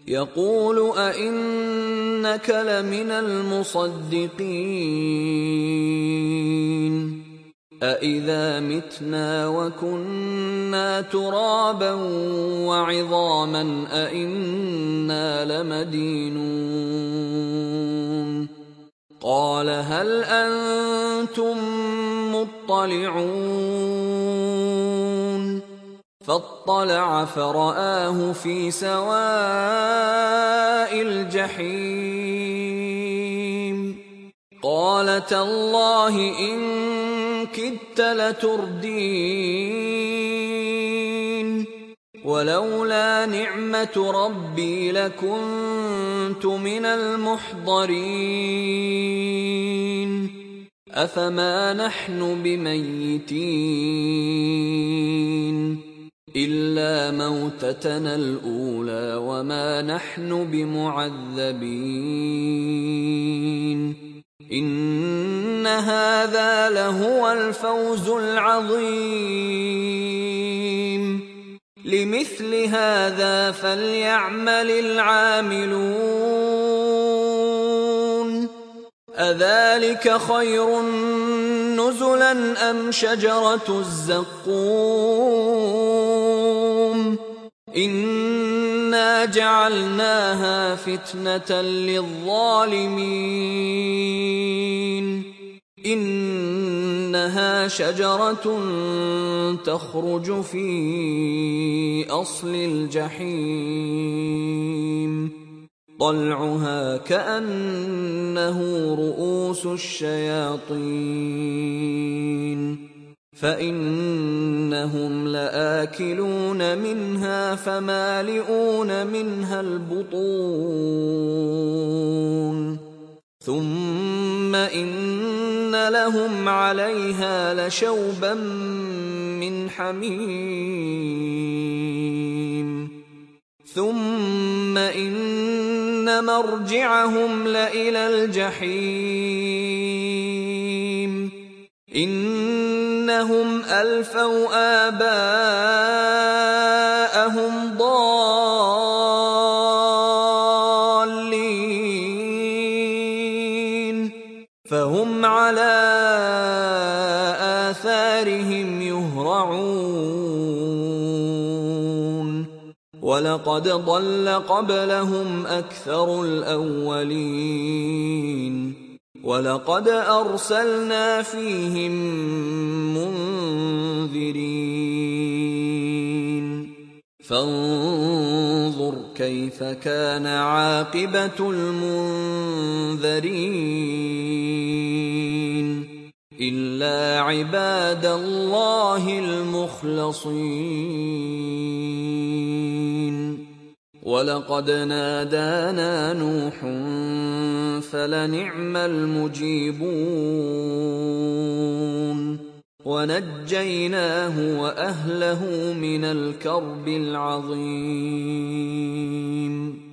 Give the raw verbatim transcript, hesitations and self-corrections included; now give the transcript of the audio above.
يقول أئنك لمن المصدقين أئذا متنا وكنا ترابا وعظاما أئنا لمدينون قال هل أنتم مطلعون فاطلع فرآه في سواء الجحيم قال تالله إن كدت لتردين ولولا نعمة ربي لكنت من المحضرين أفما نحن بميتين إلا موتتنا الأولى وما نحن بمعذبين إن هذا لهو الفوز العظيم لمثل هذا فليعمل العاملون أذلك خير نزلا أم شجرة الزقوم إنا جعلناها فتنة للظالمين إنها شجرة تخرج في أصل الجحيم طلعها كأنه رؤوس الشياطين فإنهم لآكلون منها فمالئون منها البطون ثم إن لهم عليها لشوبا من حميم ثم إن مرجعهم لإلى الجحيم إنهم ألفوا آباءهم ضالين فهم على آثارهم يهرعون ولقد ضل قبلهم أكثر الأولين ولقد أرسلنا فيهم منذرين فانظر كيف كان عاقبة المنذرين إلا عباد الله المخلصين ولقد نادانا نوح فلنعم المجيبون ونجيناه وأهله من الكرب العظيم